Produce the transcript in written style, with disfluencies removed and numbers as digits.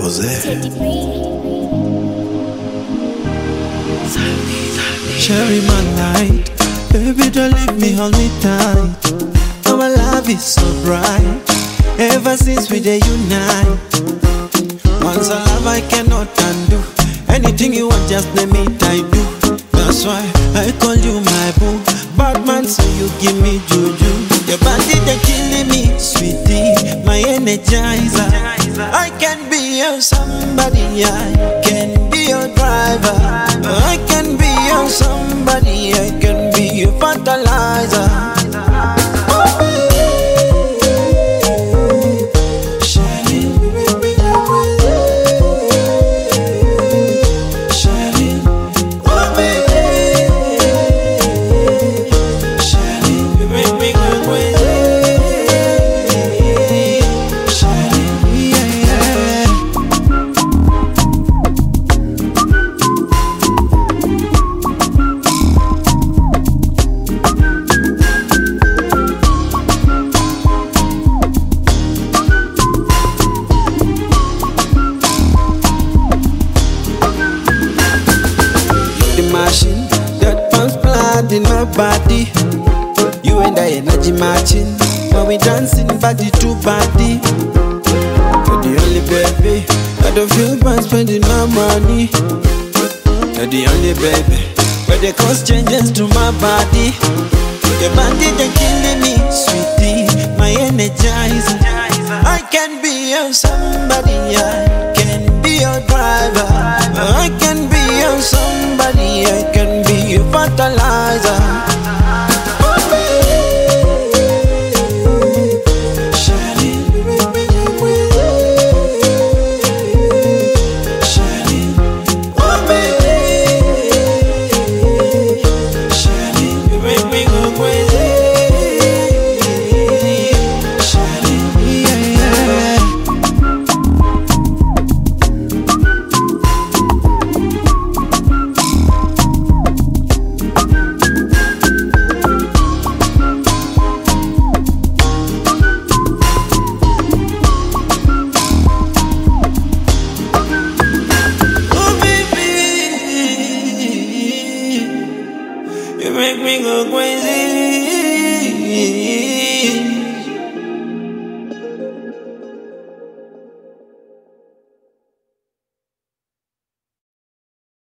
Cherry my light, baby don't leave me, hold me tight. Our love is so bright, ever since we dey unite. Once I love I cannot undo, anything you want just name it I do. That's why I call you my boo, bad man so you give me juju. Your body they killing me, sweetie, my energizer. I can be your somebody, I can be your driver. I can be your somebody, I can be your fertilizer. Machine that pumps blood in my body. You and I energy matching when we dancing body to body. You're the only baby I don't feel bad spending my money. You're the only baby where the cost changes to my body. Your body they killing me, sweetie, my energizer. I can be your somebody, I can be your driver. I can be your somebody, I can be your fertilizer. You make me go crazy.